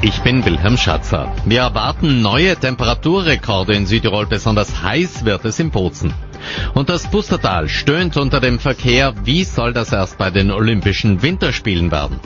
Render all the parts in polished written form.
Ich bin Wilhelm Schatzer. Wir erwarten neue Temperaturrekorde in Südtirol. Besonders heiß wird es in Bozen. Und das Pustertal stöhnt unter dem Verkehr. Wie soll das erst bei den Olympischen Winterspielen werden?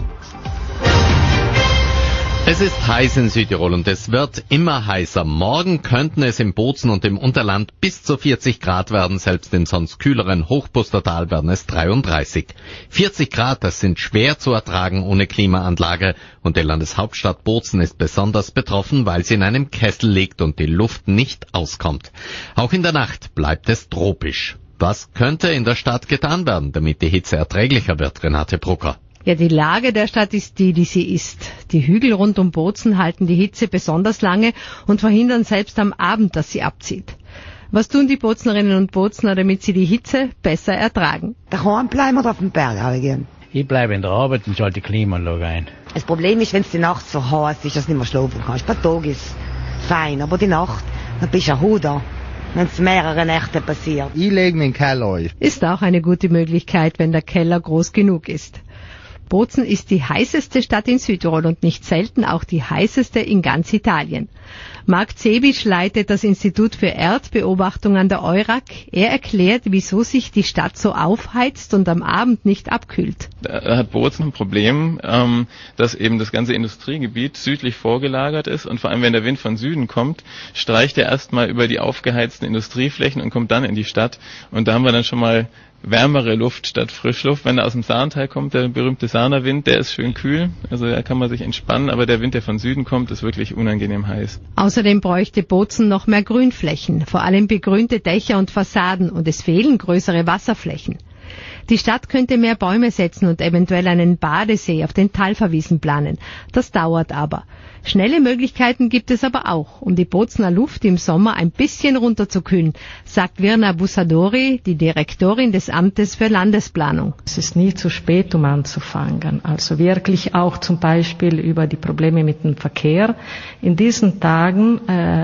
Es ist heiß in Südtirol und es wird immer heißer. Morgen könnten es im Bozen und im Unterland bis zu 40 Grad werden. Selbst im sonst kühleren Hochpustertal werden es 33. 40 Grad, das sind schwer zu ertragen ohne Klimaanlage. Und die Landeshauptstadt Bozen ist besonders betroffen, weil sie in einem Kessel liegt und die Luft nicht auskommt. Auch in der Nacht bleibt es tropisch. Was könnte in der Stadt getan werden, damit die Hitze erträglicher wird, Renate Brucker? Ja, die Lage der Stadt ist die sie ist. Die Hügel rund um Bozen halten die Hitze besonders lange und verhindern selbst am Abend, dass sie abzieht. Was tun die Bozenerinnen und Bozener, damit sie die Hitze besser ertragen? Daheim bleiben oder auf den Berg gehen? Ich bleibe in der Arbeit und schalte die Klimaanlage ein. Das Problem ist, wenn es die Nacht so heiß ist, dass du nicht mehr schlafen kannst. Der Tag ist fein, aber die Nacht, dann bist du auch da, wenn es mehrere Nächte passiert. Ich lege mich in den Keller ein. Ist auch eine gute Möglichkeit, wenn der Keller groß genug ist. Bozen ist die heißeste Stadt in Südtirol und nicht selten auch die heißeste in ganz Italien. Marc Zebisch leitet das Institut für Erdbeobachtung an der EURAC. Er erklärt, wieso sich die Stadt so aufheizt und am Abend nicht abkühlt. Da hat Bozen ein Problem, dass eben das ganze Industriegebiet südlich vorgelagert ist und vor allem, wenn der Wind von Süden kommt, streicht er erstmal über die aufgeheizten Industrieflächen und kommt dann in die Stadt. Und da haben wir dann schon mal wärmere Luft statt Frischluft. Wenn er aus dem Saartal kommt, der berühmte Saaner-Wind, der ist schön kühl, also da kann man sich entspannen, aber der Wind, der von Süden kommt, ist wirklich unangenehm heiß. Außerdem bräuchte Bozen noch mehr Grünflächen, vor allem begrünte Dächer und Fassaden, und es fehlen größere Wasserflächen. Die Stadt könnte mehr Bäume setzen und eventuell einen Badesee auf den Talverwiesen planen. Das dauert aber. Schnelle Möglichkeiten gibt es aber auch, um die Bozener Luft im Sommer ein bisschen runterzukühlen, sagt Virna Bussadori, die Direktorin des Amtes für Landesplanung. Es ist nie zu spät, um anzufangen. Also wirklich auch zum Beispiel über die Probleme mit dem Verkehr. In diesen Tagen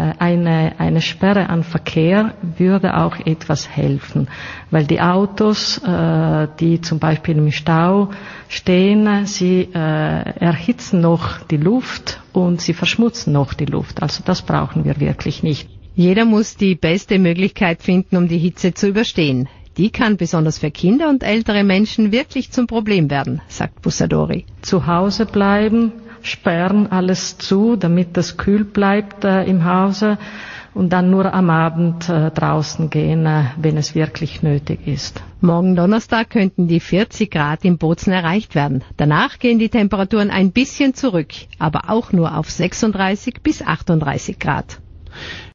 eine Sperre an Verkehr würde auch etwas helfen, weil die Autos, die zum Beispiel im Stau stehen, sie erhitzen noch die Luft und sie verschmutzen noch die Luft. Also das brauchen wir wirklich nicht. Jeder muss die beste Möglichkeit finden, um die Hitze zu überstehen. Die kann besonders für Kinder und ältere Menschen wirklich zum Problem werden, sagt Bussadori. Zu Hause bleiben, sperren alles zu, damit das kühl bleibt im Hause, und dann nur am Abend draußen gehen, wenn es wirklich nötig ist. Morgen Donnerstag könnten die 40 Grad in Bozen erreicht werden. Danach gehen die Temperaturen ein bisschen zurück, aber auch nur auf 36 bis 38 Grad.